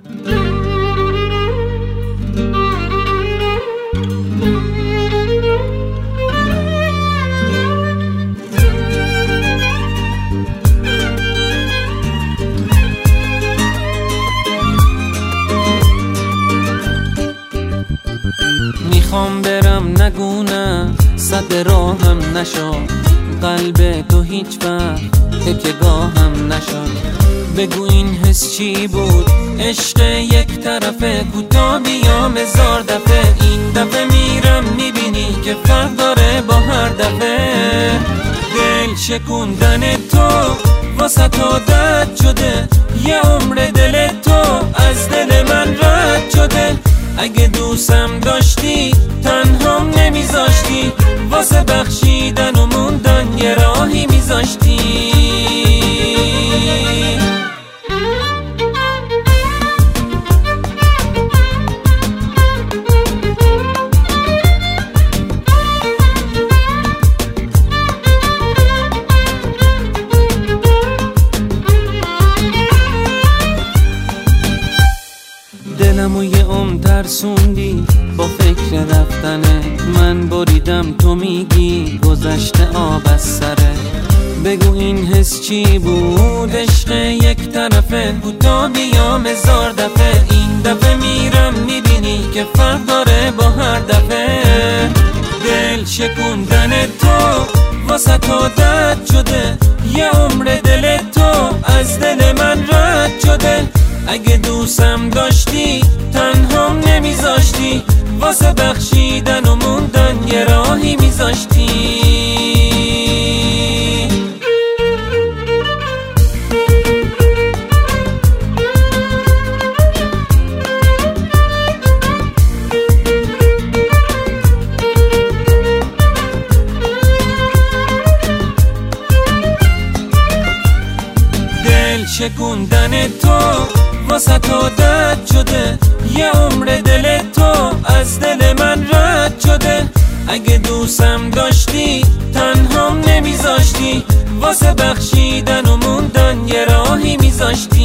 میخوام برم نگونه صد راهم نشد، قلب تو هیچ وقت تکیه‌گاهم نشد. بگو این حس چی بود؟ عشق یک طرفه، کوتاه بیام هزار دفعه. این دفعه میرم میبینی که فرق داره با هر دفعه. دل شکوندن تو واسه تو درد شده، یه عمر دل تو از دل من رد شده. اگه دوستم داشتی تنهام نمیذاشتی، واسه بخشیدن و موندن یه راهی میذاشتی. دلمو یه عمر ترسوندی با فکر رفتنه. من بریدم تو میگی گذشته آب از سره. بگو این حس چی بود؟ عشق یک طرفه، کوتاه بیام هزار دفعه. این دفعه میرم میبینی که فرق داره با هر دفعه. دل شکوندن تو واسه تو درد شده، یه عمر دل تو از دل من رد شده. اگه دوستم داشتی تنهام نمیذاشتی، واسه بخشیدن و موندن یه راهی میذاشتی. دل شکوندن تو واسه تو درد شده، یه عمر دل تو از دل من رد شده. اگه دوستم داشتی تنهام نمیذاشتی، واسه بخشیدن و موندن یه راهی میذاشتی.